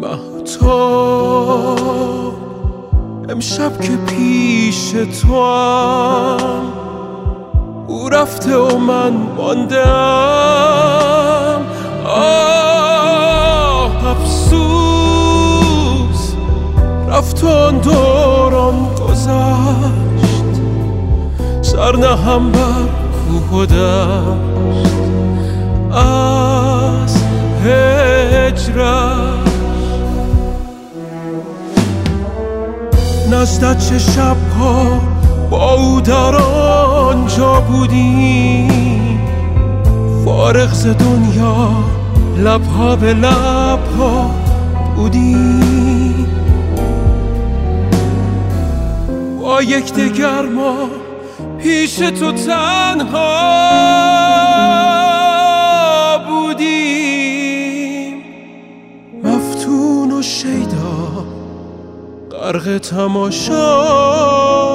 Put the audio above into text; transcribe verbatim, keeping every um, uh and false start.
مهتاب امشب که پیش تو هم او رفته و من ماندم. آه افسوس رفت و آن دوران گذشت، سر نهم بر کوه و دشت از هجرت. نزدت چه شبها با او در آنجا بودیم، فارغ ز دنیا لبها به لبها بودیم. با یکدیگر ما پیش تو تنها بودیم، مفتون و شیدا غرق تماشا